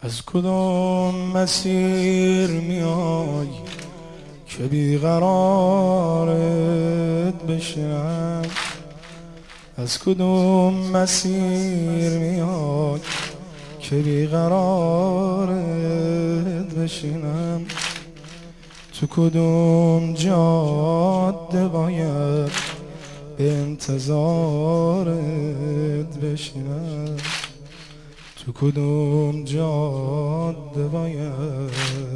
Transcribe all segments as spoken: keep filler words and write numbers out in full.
از کدوم مسیر میای که بیقرارت بشم؟ از کدوم مسیر میای که بیقرارت بشینم؟ تو کدوم جاده باید به انتظارت بشینم؟ تو کدوم جاده باید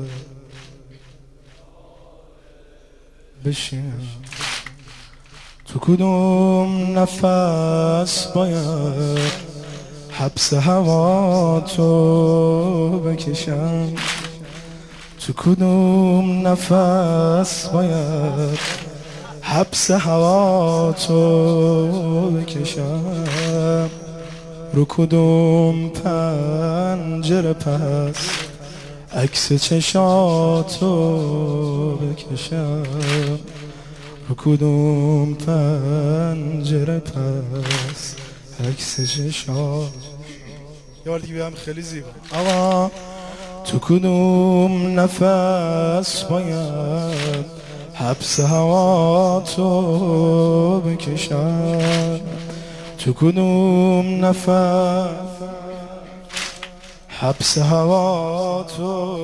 بشینم؟ تو کدوم نفس باید حبس هوا تو بکشم؟ تو کدوم نفس باید حبس هوا تو بکشم؟ رو کدوم پنجره پس عکس چشاتو بکشم؟ رو کدوم پنجره پس عکس چشات؟ یه بار دیگه بیام خیلی زیبا. آقا تو کدوم نفس باید حبس هوا تو بکشم؟ تو کدوم نفس حبس هوا تو؟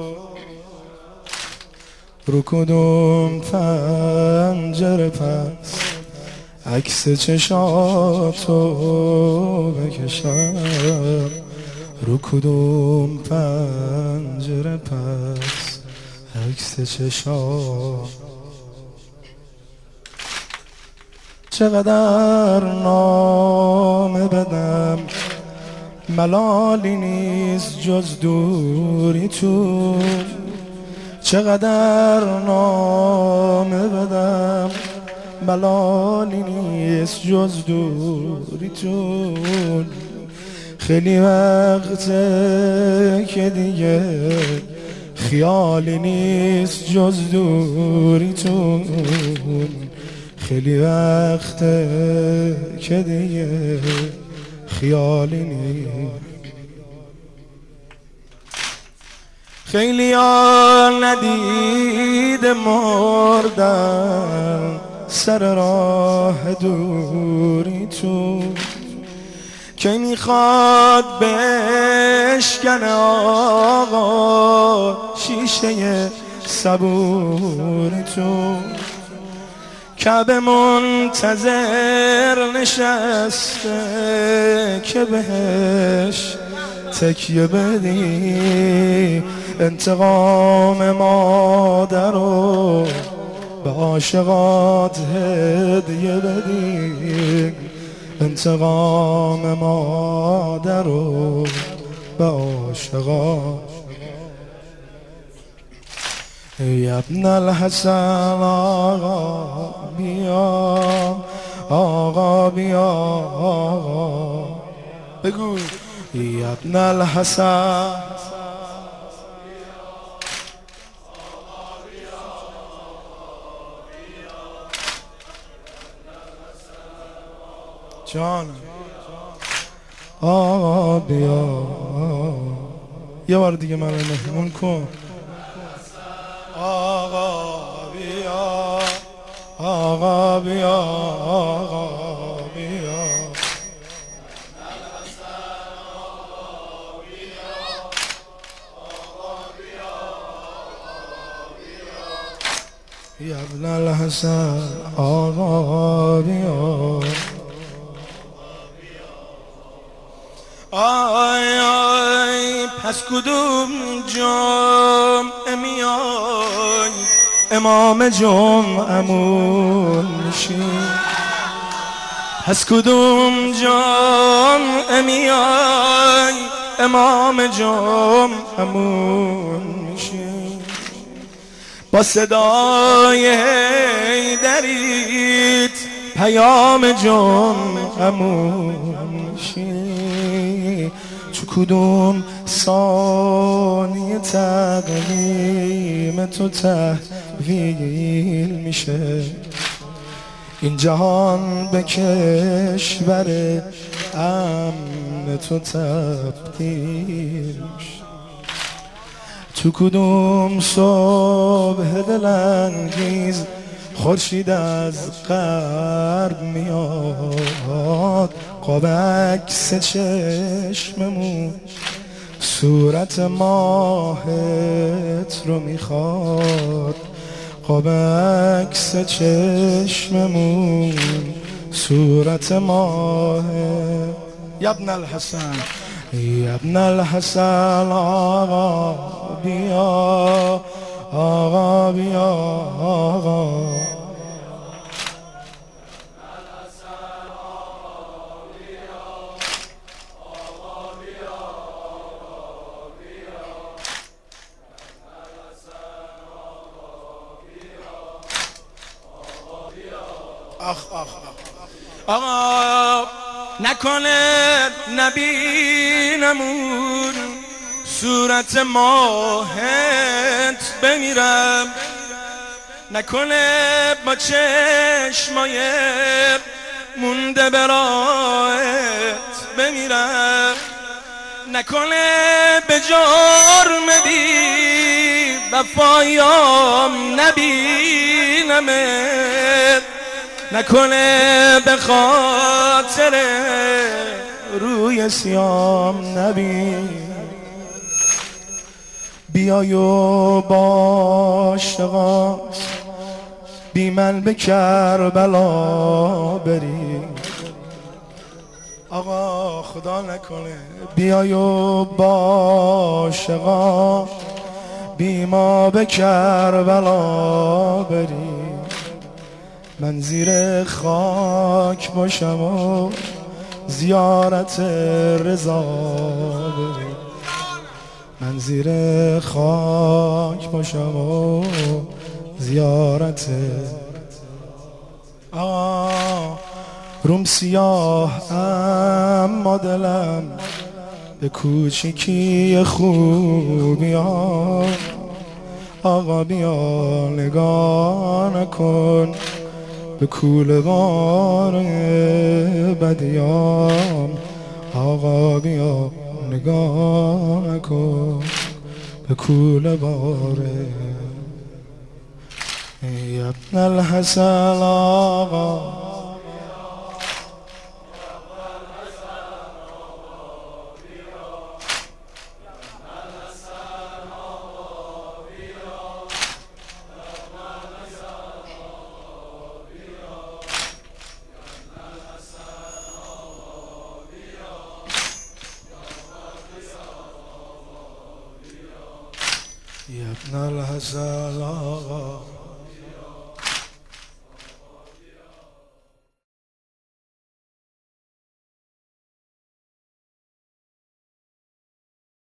رو کدوم پنجره پس عکس چشاتو بکشم؟ رو کدوم پنجره پس عکس چشات؟ چقدر نامه بدم ملالی نیست جز دوری تو، چقدر نامه بدم ملالی نیست جز دوری تو. خیلی وقته که دیگه خیالی نیست جز دوری تو، خیلی وقته که دیگه خیالی نیست. خیلی ها ندیده مردن سر راه دوری تو، که میخواد بشکنه آقا شیشه صبوری تو. کعبه منتظر نشسته که بهش تکیه بدی، انتقام مادر رو به عاشقات هدیه بدی، انتقام مادر رو به عاشقات. ای ابن الحسن آقا بیا، آقا بیا، آقا بگو. ای ابن الحسن جان آقا بیا. یه بار دیگه من مهمون کن. آقا بیا، آقا بیا، آقا بیا. یا ابن الحسن آقا بیا. آی آی پس کدوم جمعه میای امام جمعمون میشی؟ پس کدوم جمعه میای امام جمعمون میشی؟ با صدای حیدریت پیام جمعمون میشی؟ تو کدوم ثانیه تقویم تو تحویل میشه؟ این جهان به کشور امن تو تبدیل میشه. تو کدوم صبح دلانگیز خورشید از غرب میاد، قاب عکس چشممون صورت ماهت رو میخواد، قاب عکس چشممون صورت ماه. یا ابن الحسن یا ابن الحسن آقا بیا، آقا بیا، آقا آخ آخ آقا نکنه نبینمون صورت ماهت بمیرم، نکنه با چشمای مونده براهت بمیرم، نکنه به جرم بی وفایام نبینمت، نکنه به خاطر روی سیام نبین. بیای و باش غاز بی من به کربلا بری، آقا خدا نکنه بیای و باش غاز بی ما به کربلا بری، من زیر خاک باشم و زیارت رضا بری، من زیر خاک باشم و زیارت. آه روم سیاه اما دلم به کوچیکی خوبی ها، آقا بیا نگاه نکن به کولبان بدیام، آقا بیا نگاه نکن به کولبان. ای ابن الحسن آقا یا ابن الحسن آقا